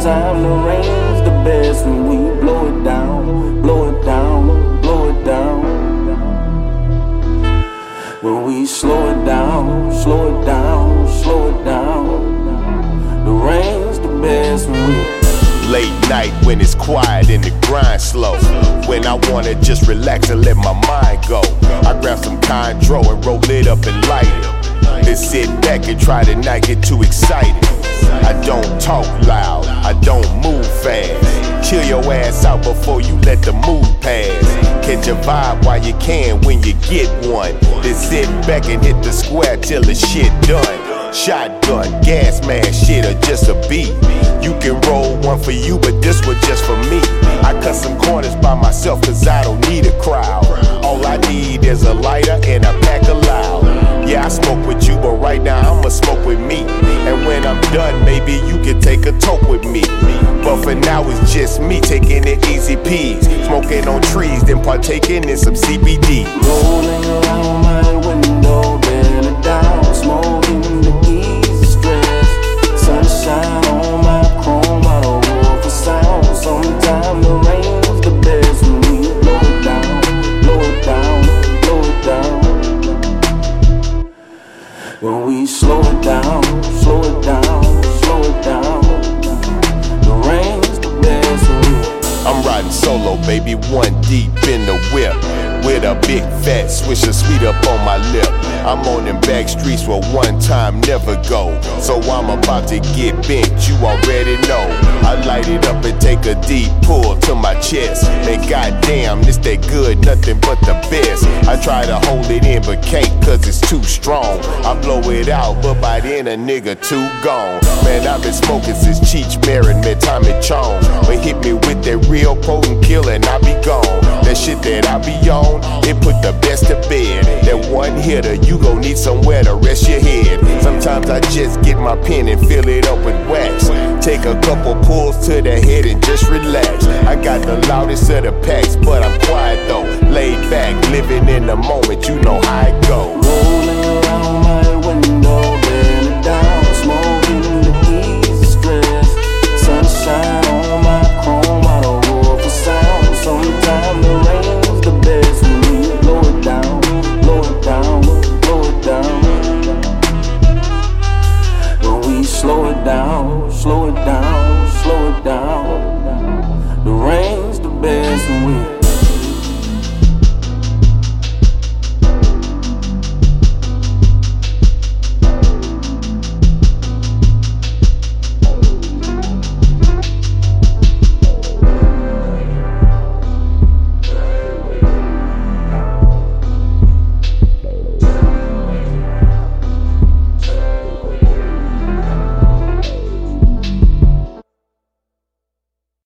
Sometimes the rain's the best when we blow it down, blow it down, blow it down. When we slow it down, slow it down, slow it down. The rain's the best when we late night when it's quiet and the grind slow. When I wanna just relax and let my mind go, I grab some Condro and roll it up and light it. Then sit back and try to not get too excited. I don't talk loud, I don't move fast. Chill your ass out before you let the mood pass. Catch a vibe while you can when you get one. Then sit back and hit the square till the shit done. Shotgun, gas mask, shit, or just a beat. You can roll one for you, but this one just for me. I cut some corners by myself, cause I don't need a crowd. All I need is a lighter and a pack of loud. Yeah, I smoke with you, but right now I'ma smoke with me. And when I'm done, maybe you can take a toke with me. But for now it's just me taking it easy peas. Smoking on trees, then partaking in some CBD. rolling around my window, bend it down, smoking the easy stress. Sunshine on my chrome, I don't want for sound. Sometimes the rain's the best when we blow it down, blow it down, blow it down. When we slow it down, slow it down, slow it down. The rain's the best when we I'm riding solo, baby, one deep in the whip. With a big fat swisher sweet up on my lip. I'm on them back streets where one time never go. So I'm about to get bent, you already know. I light it up and take a deep pull to my chest. And goddamn, this that good, nothing but the best. I try to hold it in but can't cause it's too strong. I blow it out, but by then a nigga too gone. Man, I've been smoking since Cheech Marin met Tommy Chong. But hit me with that real potent kill and I be gone. That shit that I be on, it put the best to bed. That one hitter, you gon' need somewhere to rest your head. Sometimes I just get my pen and fill it up with wax. Take a couple pulls to the head and just relax. I got the loudest of the packs, but I'm quiet though. Laid back, living in the moment, you know how it go. rolling